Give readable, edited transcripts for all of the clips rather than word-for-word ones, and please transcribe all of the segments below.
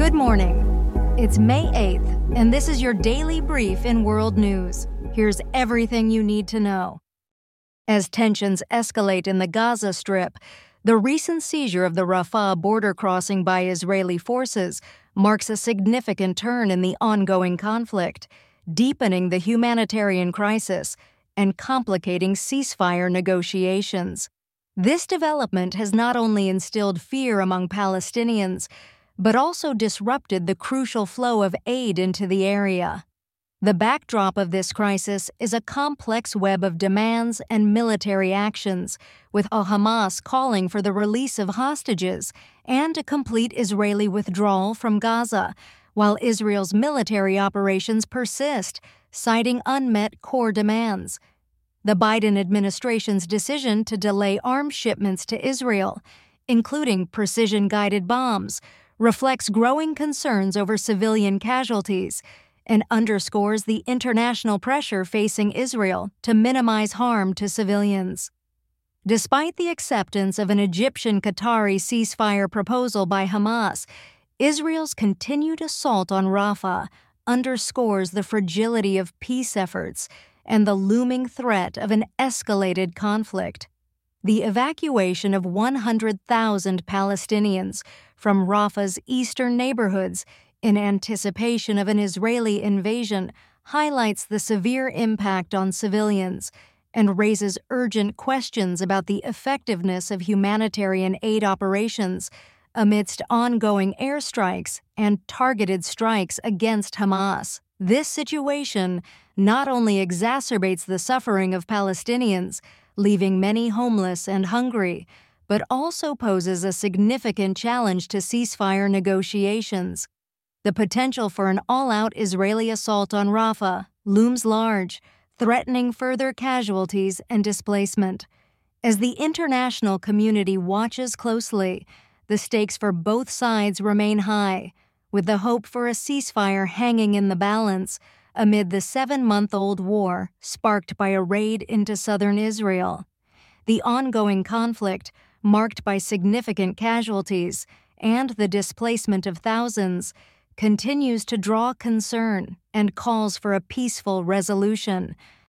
Good morning. It's May 8th, and this is your daily brief in world news. Here's everything you need to know. As tensions escalate in the Gaza Strip, the recent seizure of the Rafah border crossing by Israeli forces marks a significant turn in the ongoing conflict, deepening the humanitarian crisis and complicating ceasefire negotiations. This development has not only instilled fear among Palestinians, but also disrupted the crucial flow of aid into the area. The backdrop of this crisis is a complex web of demands and military actions, with Hamas calling for the release of hostages and a complete Israeli withdrawal from Gaza, while Israel's military operations persist, citing unmet core demands. The Biden administration's decision to delay arms shipments to Israel, including precision-guided bombs, reflects growing concerns over civilian casualties and underscores the international pressure facing Israel to minimize harm to civilians. Despite the acceptance of an Egyptian-Qatari ceasefire proposal by Hamas, Israel's continued assault on Rafah underscores the fragility of peace efforts and the looming threat of an escalated conflict. The evacuation of 100,000 Palestinians from Rafah's eastern neighborhoods in anticipation of an Israeli invasion highlights the severe impact on civilians and raises urgent questions about the effectiveness of humanitarian aid operations amidst ongoing airstrikes and targeted strikes against Hamas. This situation not only exacerbates the suffering of Palestinians, leaving many homeless and hungry, but also poses a significant challenge to ceasefire negotiations. The potential for an all-out Israeli assault on Rafah looms large, threatening further casualties and displacement. As the international community watches closely, the stakes for both sides remain high, with the hope for a ceasefire hanging in the balance amid the 7-month-old war sparked by a raid into southern Israel. The ongoing conflict, marked by significant casualties and the displacement of thousands, continues to draw concern and calls for a peaceful resolution.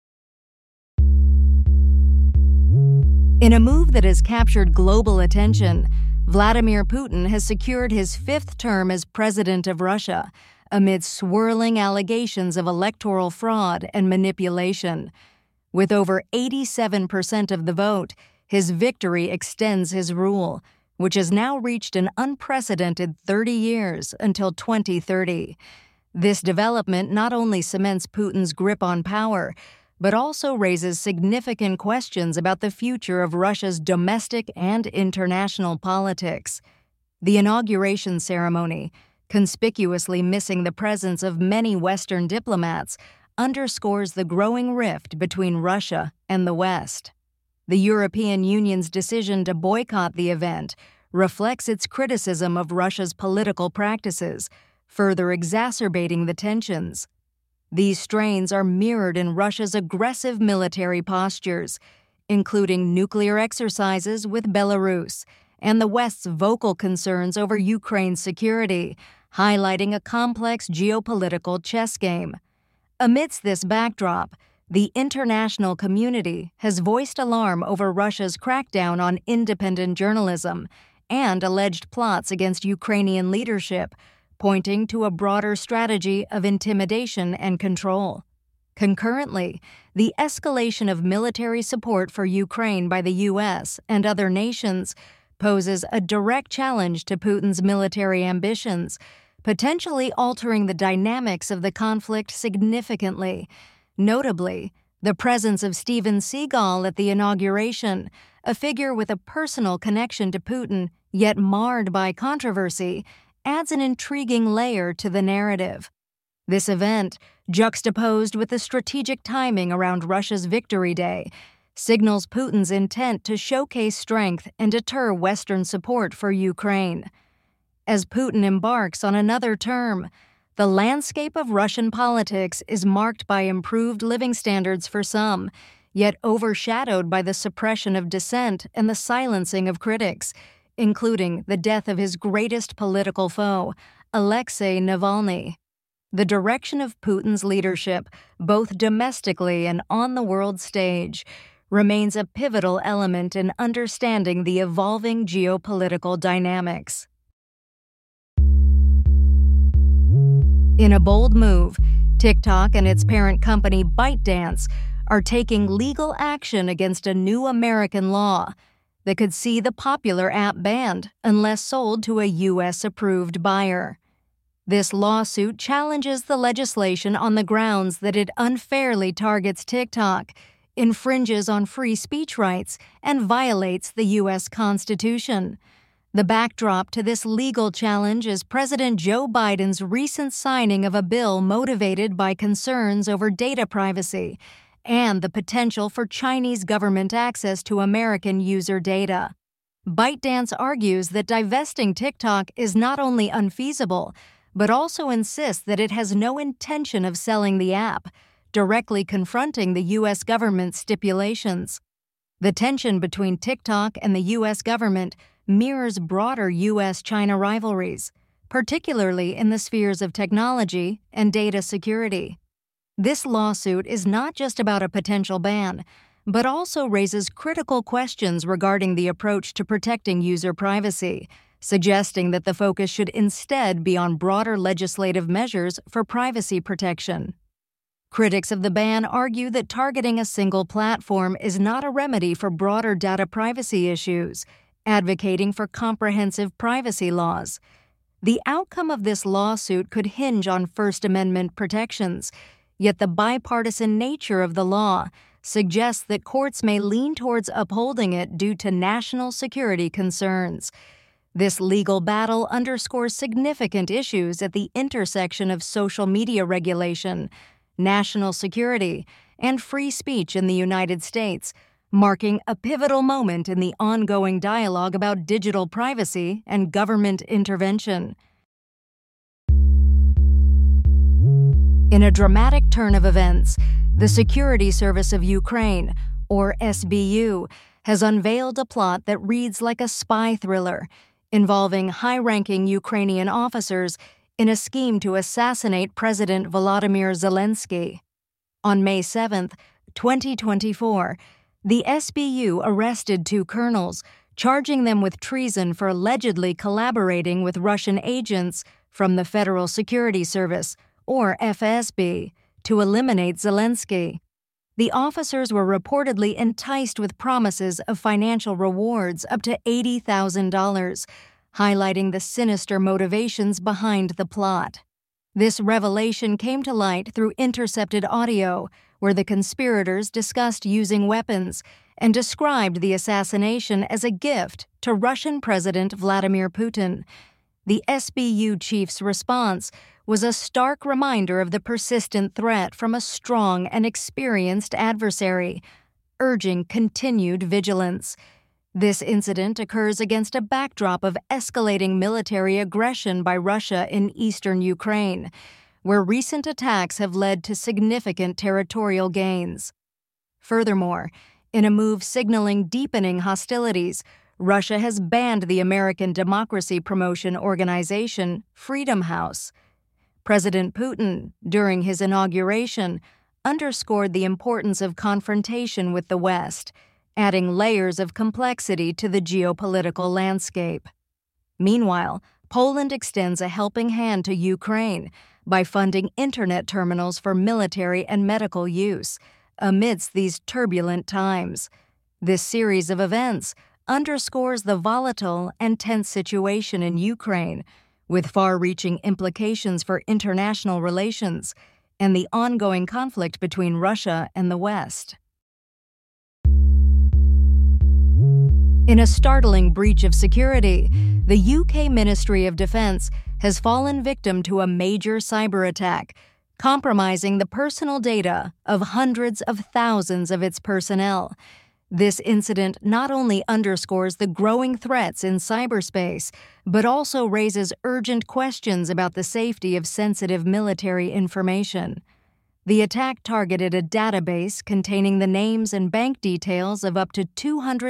In a move that has captured global attention, Vladimir Putin has secured his 5th term as president of Russia, amid swirling allegations of electoral fraud and manipulation. With over 87% of the vote, his victory extends his rule, which has now reached an unprecedented 30 years until 2030. This development not only cements Putin's grip on power, but also raises significant questions about the future of Russia's domestic and international politics. The inauguration ceremony, conspicuously missing the presence of many Western diplomats, underscores the growing rift between Russia and the West. The European Union's decision to boycott the event reflects its criticism of Russia's political practices, further exacerbating the tensions. These strains are mirrored in Russia's aggressive military postures, including nuclear exercises with Belarus, and the West's vocal concerns over Ukraine's security, highlighting a complex geopolitical chess game. Amidst this backdrop, the international community has voiced alarm over Russia's crackdown on independent journalism and alleged plots against Ukrainian leadership, pointing to a broader strategy of intimidation and control. Concurrently, the escalation of military support for Ukraine by the U.S. and other nations poses a direct challenge to Putin's military ambitions, potentially altering the dynamics of the conflict significantly. Notably, the presence of Steven Seagal at the inauguration, a figure with a personal connection to Putin, yet marred by controversy, adds an intriguing layer to the narrative. This event, juxtaposed with the strategic timing around Russia's Victory Day, signals Putin's intent to showcase strength and deter Western support for Ukraine. As Putin embarks on another term, the landscape of Russian politics is marked by improved living standards for some, yet overshadowed by the suppression of dissent and the silencing of critics, including the death of his greatest political foe, Alexei Navalny. The direction of Putin's leadership, both domestically and on the world stage, remains a pivotal element in understanding the evolving geopolitical dynamics. In a bold move, TikTok and its parent company ByteDance are taking legal action against a new American law that could see the popular app banned unless sold to a U.S.-approved buyer. This lawsuit challenges the legislation on the grounds that it unfairly targets TikTok, infringes on free speech rights, and violates the U.S. Constitution. The backdrop to this legal challenge is President Joe Biden's recent signing of a bill motivated by concerns over data privacy and the potential for Chinese government access to American user data. ByteDance argues that divesting TikTok is not only unfeasible, but also insists that it has no intention of selling the app, directly confronting the U.S. government's stipulations. The tension between TikTok and the U.S. government mirrors broader U.S.-China rivalries, particularly in the spheres of technology and data security. This lawsuit is not just about a potential ban, but also raises critical questions regarding the approach to protecting user privacy, suggesting that the focus should instead be on broader legislative measures for privacy protection. Critics of the ban argue that targeting a single platform is not a remedy for broader data privacy issues, advocating for comprehensive privacy laws. The outcome of this lawsuit could hinge on First Amendment protections, yet the bipartisan nature of the law suggests that courts may lean towards upholding it due to national security concerns. This legal battle underscores significant issues at the intersection of social media regulation, national security, and free speech in the United States, marking a pivotal moment in the ongoing dialogue about digital privacy and government intervention. In a dramatic turn of events, the Security Service of Ukraine, or SBU, has unveiled a plot that reads like a spy thriller, involving high-ranking Ukrainian officers in a scheme to assassinate President Volodymyr Zelensky. On May 7, 2024, the SBU arrested 2 colonels, charging them with treason for allegedly collaborating with Russian agents from the Federal Security Service, or FSB, to eliminate Zelensky. The officers were reportedly enticed with promises of financial rewards up to $80,000, highlighting the sinister motivations behind the plot. This revelation came to light through intercepted audio, where the conspirators discussed using weapons and described the assassination as a gift to Russian President Vladimir Putin. The SBU chief's response was a stark reminder of the persistent threat from a strong and experienced adversary, urging continued vigilance. This incident occurs against a backdrop of escalating military aggression by Russia in eastern Ukraine, where recent attacks have led to significant territorial gains. Furthermore, in a move signaling deepening hostilities, Russia has banned the American democracy promotion organization Freedom House. President Putin, during his inauguration, underscored the importance of confrontation with the West, adding layers of complexity to the geopolitical landscape. Meanwhile, Poland extends a helping hand to Ukraine by funding internet terminals for military and medical use amidst these turbulent times. This series of events underscores the volatile and tense situation in Ukraine, with far-reaching implications for international relations and the ongoing conflict between Russia and the West. In a startling breach of security, the UK Ministry of Defence has fallen victim to a major cyber attack, compromising the personal data of hundreds of thousands of its personnel. This incident not only underscores the growing threats in cyberspace, but also raises urgent questions about the safety of sensitive military information. The attack targeted a database containing the names and bank details of up to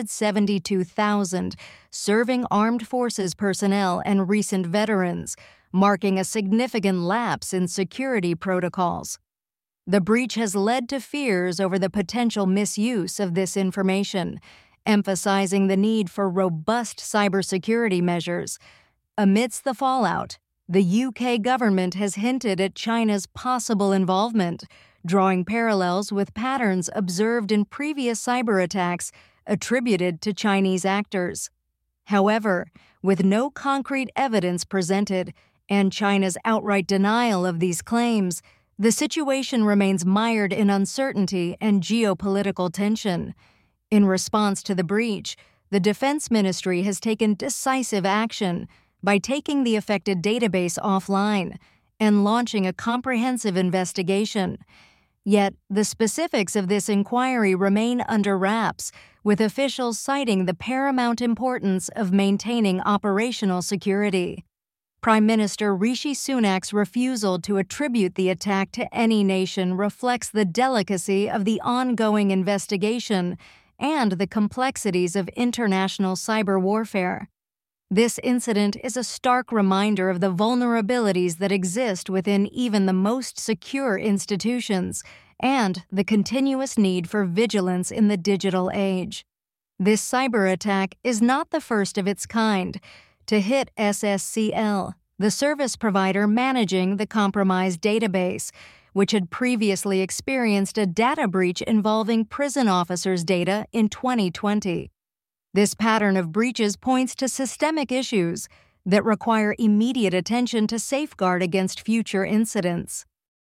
272,000 serving armed forces personnel and recent veterans, marking a significant lapse in security protocols. The breach has led to fears over the potential misuse of this information, emphasizing the need for robust cybersecurity measures. Amidst the fallout, the UK government has hinted at China's possible involvement, drawing parallels with patterns observed in previous cyber attacks attributed to Chinese actors. However, with no concrete evidence presented and China's outright denial of these claims, the situation remains mired in uncertainty and geopolitical tension. In response to the breach, the Defense Ministry has taken decisive action by taking the affected database offline and launching a comprehensive investigation. Yet, the specifics of this inquiry remain under wraps, with officials citing the paramount importance of maintaining operational security. Prime Minister Rishi Sunak's refusal to attribute the attack to any nation reflects the delicacy of the ongoing investigation and the complexities of international cyber warfare. This incident is a stark reminder of the vulnerabilities that exist within even the most secure institutions and the continuous need for vigilance in the digital age. This cyber attack is not the first of its kind to hit SSCL, the service provider managing the compromised database, which had previously experienced a data breach involving prison officers' data in 2020. This pattern of breaches points to systemic issues that require immediate attention to safeguard against future incidents.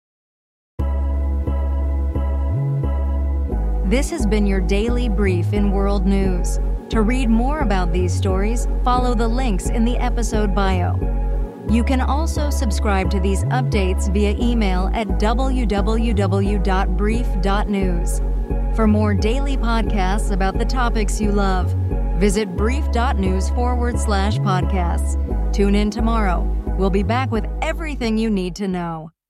This has been your daily brief in world news. To read more about these stories, follow the links in the episode bio. You can also subscribe to these updates via email at www.brief.news. For more daily podcasts about the topics you love, visit brief.news/podcasts. Tune in tomorrow. We'll be back with everything you need to know.